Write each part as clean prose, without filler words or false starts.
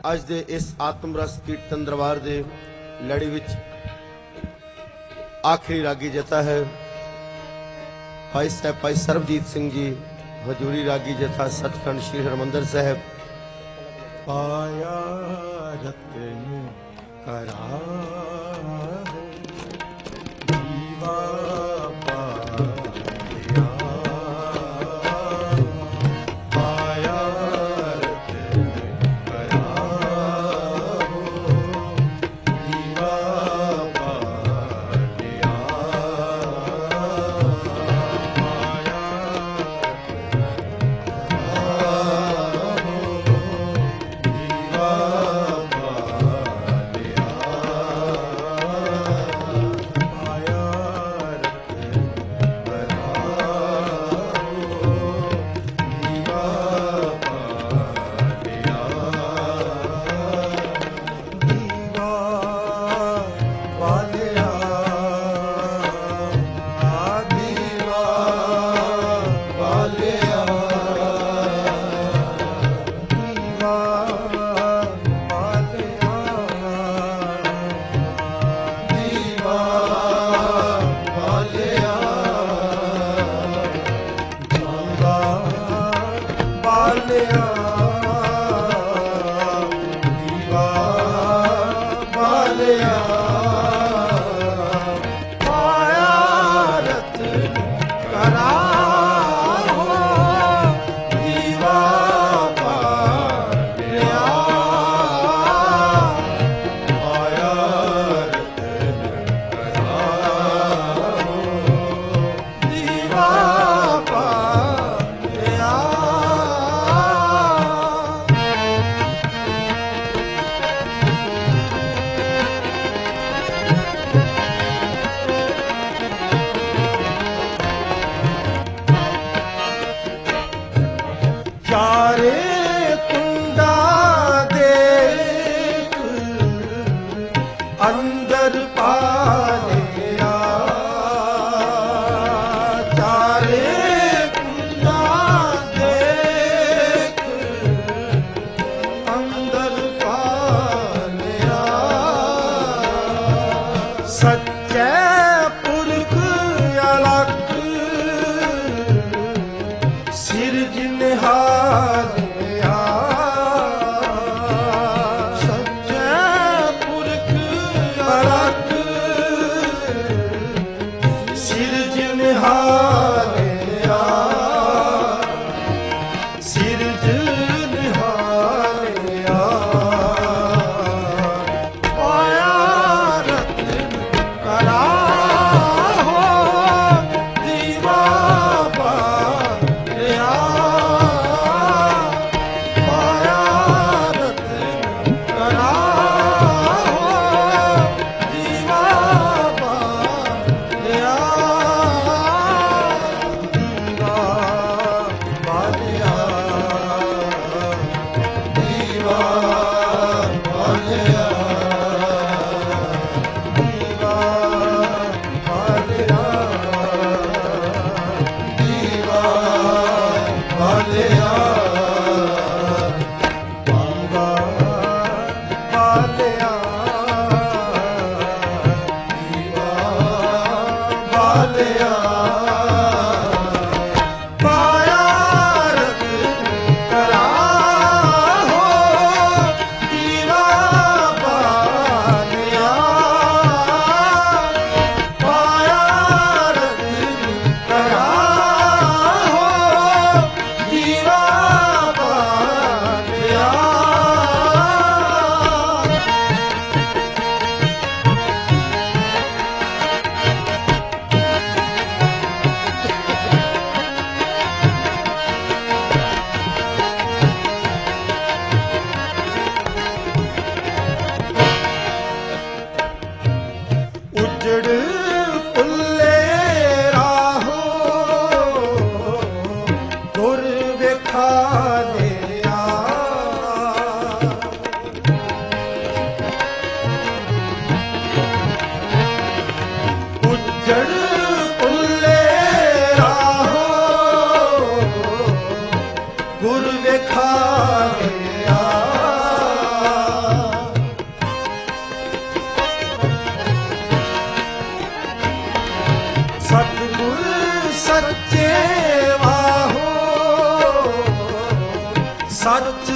ਅੱਜ ਦੇ ਇਸ ਆਤਮ ਰਸ ਕੀਰਤਨ ਦਰਬਾਰ ਦੇ ਲੜੀ ਵਿੱਚ ਆਖਰੀ ਰਾਗੀ ਜਥਾ ਹੈ ਭਾਈ ਸਾਹਿਬ ਭਾਈ ਸਰਬਜੀਤ ਸਿੰਘ जी हजूरी रागी जथा सचखंड श्री हरमंदिर साहब। पाया रतन करा दीवा पाया, पाया रतन करा दीवा पाया,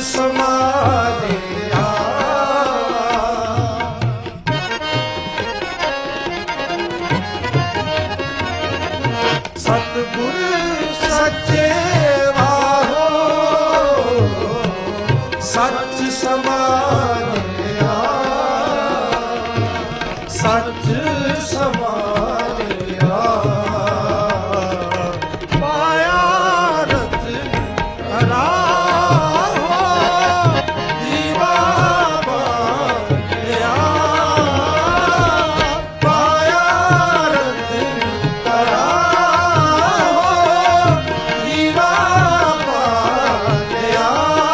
समालिया सतगुर सच्चे वाहो सच समालिया सच समालिया पाया रत्न कराहो दीवा बालिया पाया रत्न कराहो दीवा बालिया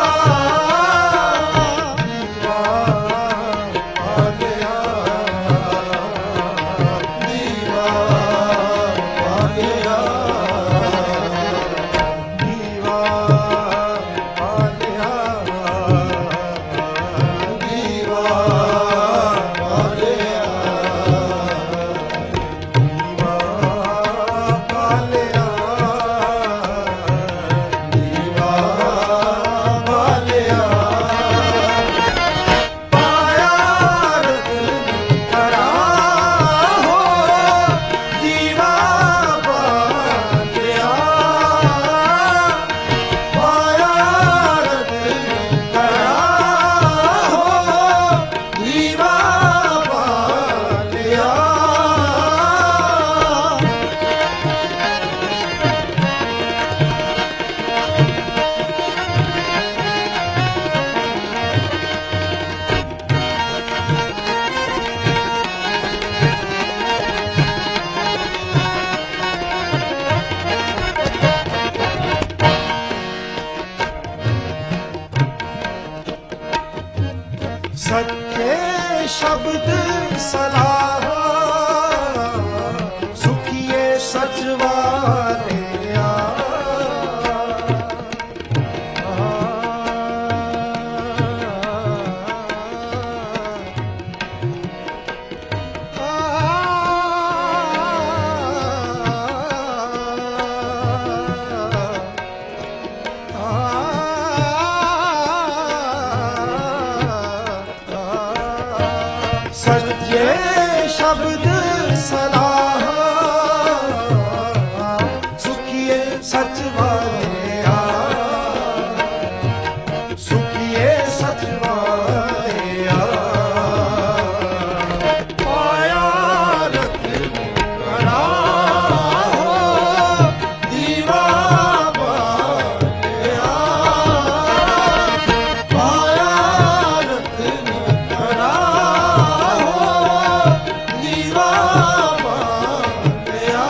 सच्चे शब्द सलाहा सुखिए सच वालिया सच्चे शब्द सलाहा सुखिए सच वालिया सुखिए सच वालिया पाया रत्न कराहो दीवा बालिया पाया रत्न कराहो दीवा बालिया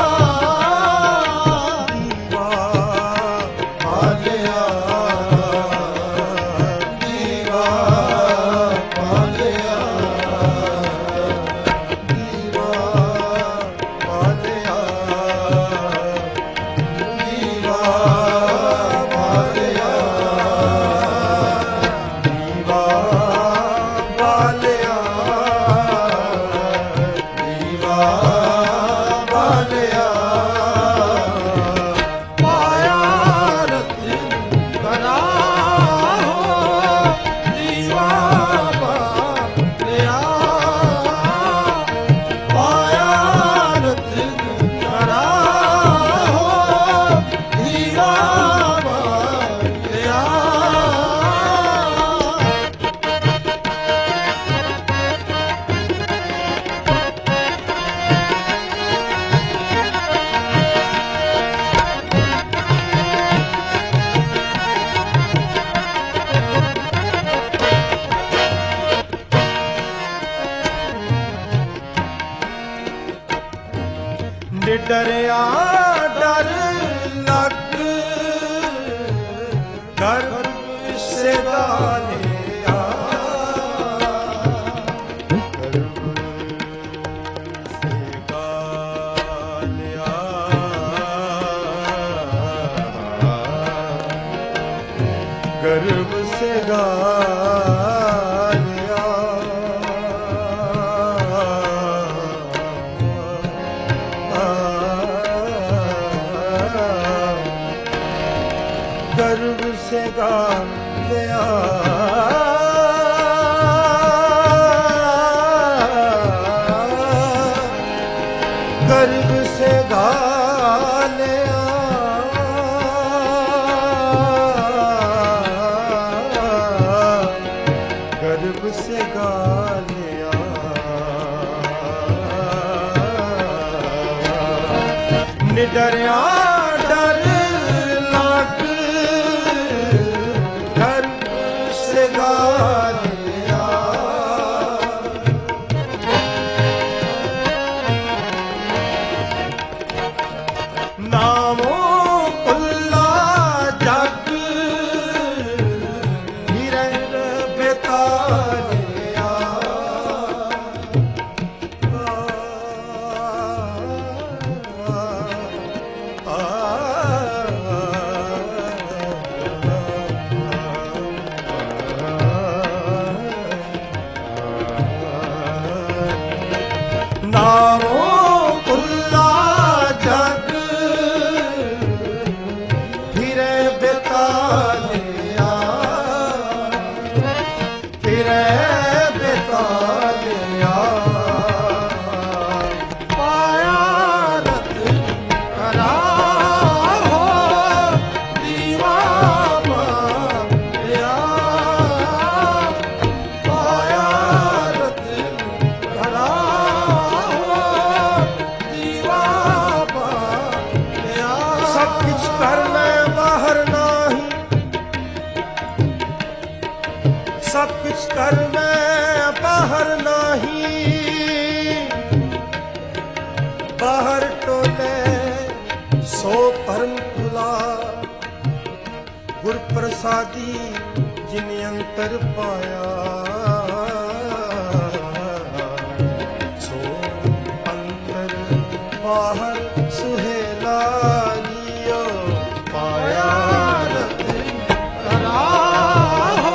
दीवा बालिया दीवा बालिया दीवा बालिया दीवा बालिया दीवा बालिया दीवा बालिया पाया रत्न कराहो दीवा बालिया पाया रत्न कराहो दीवा बालिया निडरिया डर लग गर्भ से डालिया गर्भ से गालिया से गा लिया। निडरिया डर लाग घर से गा लिया। नामो उल्ला जग हिरन बेतारिया। नामो उल्ला जग फिरे बेतालिया। फिरे बेतालिया। पाया रत करा हो दीवाना लिया। पाया रत करा सब कुछ करना बाहर नाही। सब कुछ करना बाहर नाही। बाहर टोले सो परम खुला। गुर प्रसादी जिन अंतर पाया। सो अंतर बाहर सुहेला लियो। पाया रत करा हो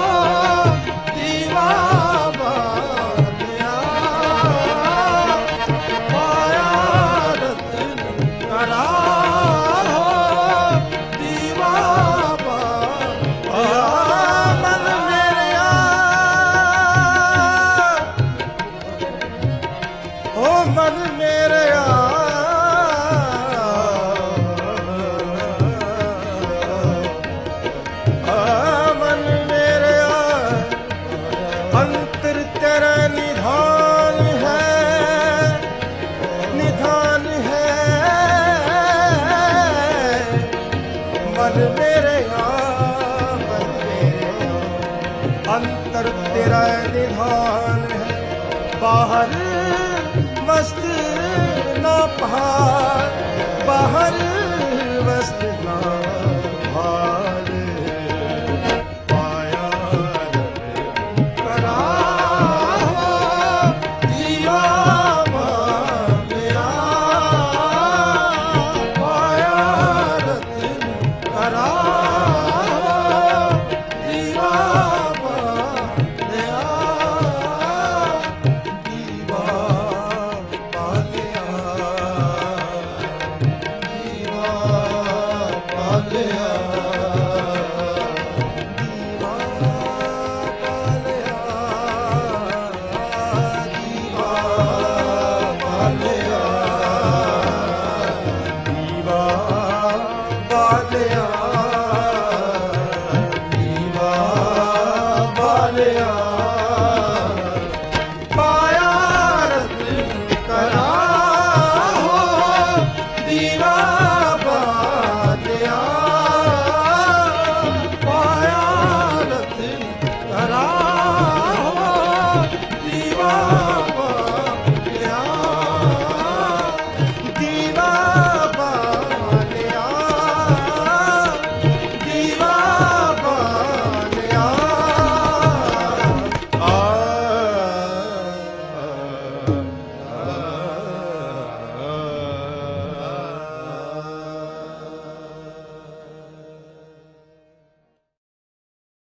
दीवाना लिया। पाया रत करा हो दीवाना लिया। मन मेरा ओ मन मेरे मन मेरे अंतर तेरा निधान है। निधान है मन मेरे मन मेरे अंतर तेरा निधान है। बाहर मस्त ना पहाड़। बाहर मस्त ना पहाड़। पाया करा हो दीवाना लिया। पाया रत करा हो दीवाना लिया। बालिया